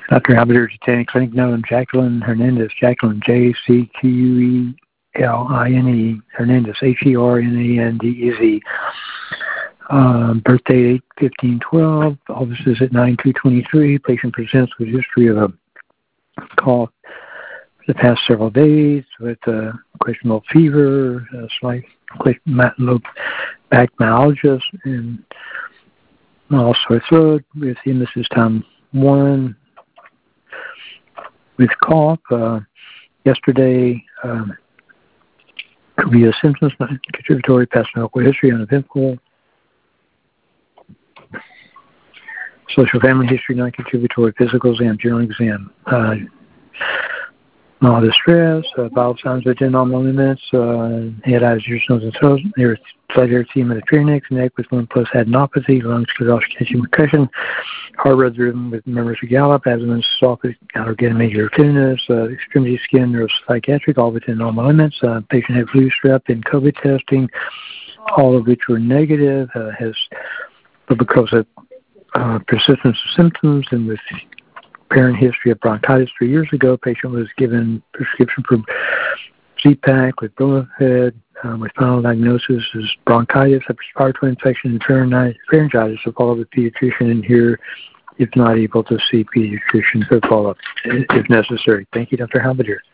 Dr. Halberdier, Titanic Clinic, known Jacqueline Hernandez, Jacqueline, Jacqueline, Hernandez, Hernandez. Birthday 8/15/12. Office is at 9/2/23. Patient presents with history of a cough for the past several days with questionable fever, slight low back myalgia, and also a throat with emesis time 1 with cough. Yesterday, chorea symptoms, contributory past medical history, uneventful. Social family history, non-contributory physical exam, general exam. Mild distress, bowel signs within normal limits, head, eyes, ears, nose, and throat, slight erythema of the pharynx, neck with 1+ adenopathy, lungs, calcium percussion, heart rhythm with members of gallop, abdomen, soft, outer major tenderness, extremity skin, neuropsychiatric, all within normal limits. Patient had flu, strep, and COVID testing, all of which were negative, but because of persistence of symptoms and with apparent history of bronchitis 3 years ago, patient was given prescription for Z-Pak with Bromophed, with final diagnosis is bronchitis, respiratory infection, and pharyngitis. So follow the pediatrician in here if not able to see pediatrician for follow-up if necessary. Thank you, Dr. Halberdier.